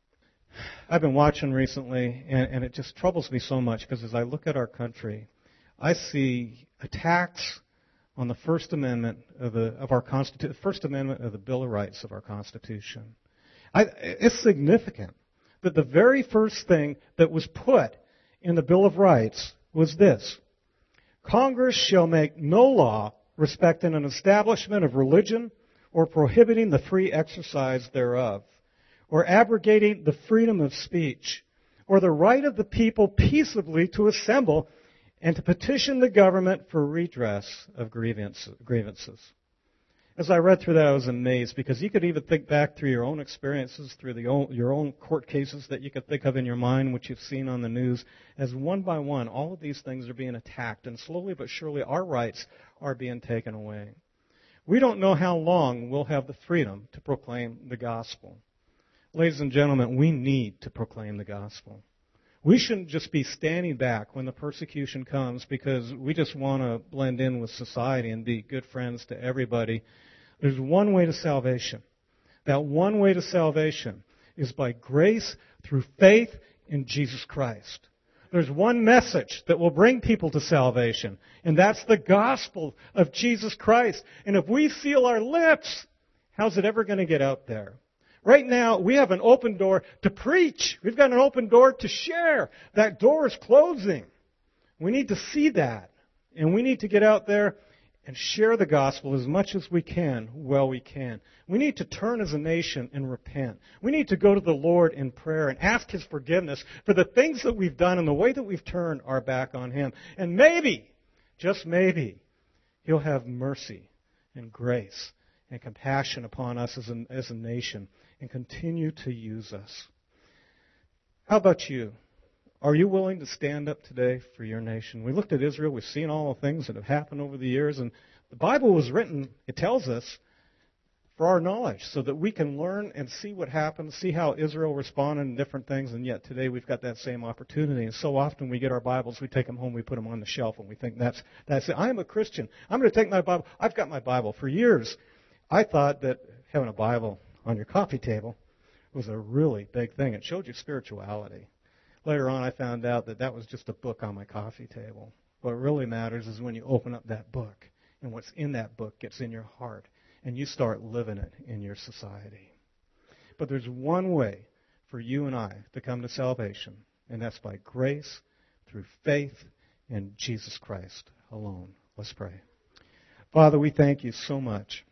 I've been watching recently, and, and it just troubles me so much because as I look at our country, I see attacks on the First Amendment of, the, of our Constitution, First Amendment of the Bill of Rights of our Constitution. I, it's significant that the very first thing that was put in the Bill of Rights was this: Congress shall make no law respecting an establishment of religion or prohibiting the free exercise thereof, or abrogating the freedom of speech, or the right of the people peaceably to assemble and to petition the government for redress of grievances. As I read through that, I was amazed, because you could even think back through your own experiences, through the own, your own court cases that you could think of in your mind, which you've seen on the news, as one by one, all of these things are being attacked, and slowly but surely our rights are being taken away. We don't know how long we'll have the freedom to proclaim the gospel. Ladies and gentlemen, we need to proclaim the gospel. We shouldn't just be standing back when the persecution comes because we just want to blend in with society and be good friends to everybody. There's one way to salvation. That one way to salvation is by grace through faith in Jesus Christ. There's one message that will bring people to salvation, and that's the gospel of Jesus Christ. And if we seal our lips, how's it ever going to get out there? Right now, we have an open door to preach. We've got an open door to share. That door is closing. We need to see that. And we need to get out there and share the gospel as much as we can while we can. We need to turn as a nation and repent. We need to go to the Lord in prayer and ask His forgiveness for the things that we've done and the way that we've turned our back on Him. And maybe, just maybe, He'll have mercy and grace and compassion upon us as a, as a nation and continue to use us. How about you? Are you willing to stand up today for your nation? We looked at Israel. We've seen all the things that have happened over the years. And the Bible was written, it tells us, for our knowledge, so that we can learn and see what happened, see how Israel responded in different things. And yet today we've got that same opportunity. And so often we get our Bibles, we take them home, we put them on the shelf, and we think that's, that's it. I am a Christian. I'm going to take my Bible. I've got my Bible. For years, I thought that having a Bible on your coffee table was a really big thing. It showed you spirituality. Later on, I found out that that was just a book on my coffee table. What really matters is when you open up that book, and what's in that book gets in your heart, and you start living it in your society. But there's one way for you and I to come to salvation, and that's by grace through faith in Jesus Christ alone. Let's pray. Father, we thank you so much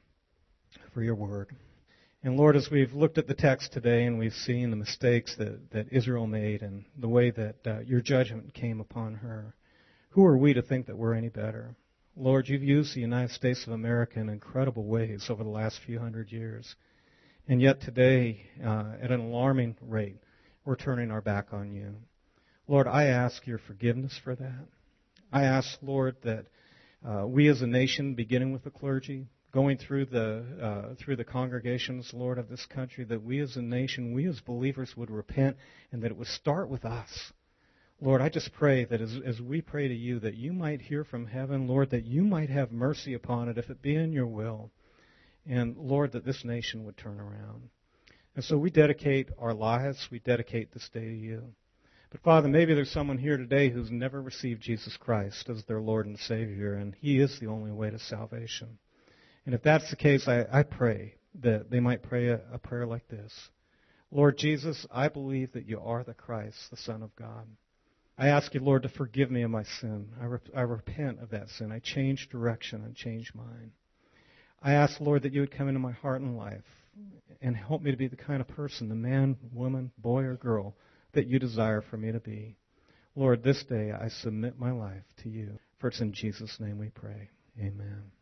for your word. And Lord, as we've looked at the text today and we've seen the mistakes that, that Israel made and the way that uh, your judgment came upon her, who are we to think that we're any better? Lord, you've used the United States of America in incredible ways over the last few hundred years. And yet today, uh, at an alarming rate, we're turning our back on you. Lord, I ask your forgiveness for that. I ask, Lord, that uh, we as a nation, beginning with the clergy, going through the uh, through the congregations, Lord, of this country, that we as a nation, we as believers would repent, and that it would start with us. Lord, I just pray that as, as we pray to you, that you might hear from heaven, Lord, that you might have mercy upon it if it be in your will. And, Lord, that this nation would turn around. And so we dedicate our lives, we dedicate this day to you. But, Father, maybe there's someone here today who's never received Jesus Christ as their Lord and Savior, and He is the only way to salvation. And if that's the case, I, I pray that they might pray a, a prayer like this. Lord Jesus, I believe that you are the Christ, the Son of God. I ask you, Lord, to forgive me of my sin. I, rep- I repent of that sin. I change direction and change mine. I ask, Lord, that you would come into my heart and life and help me to be the kind of person, the man, woman, boy, or girl that you desire for me to be. Lord, this day I submit my life to you. For it's in Jesus' name we pray. Amen.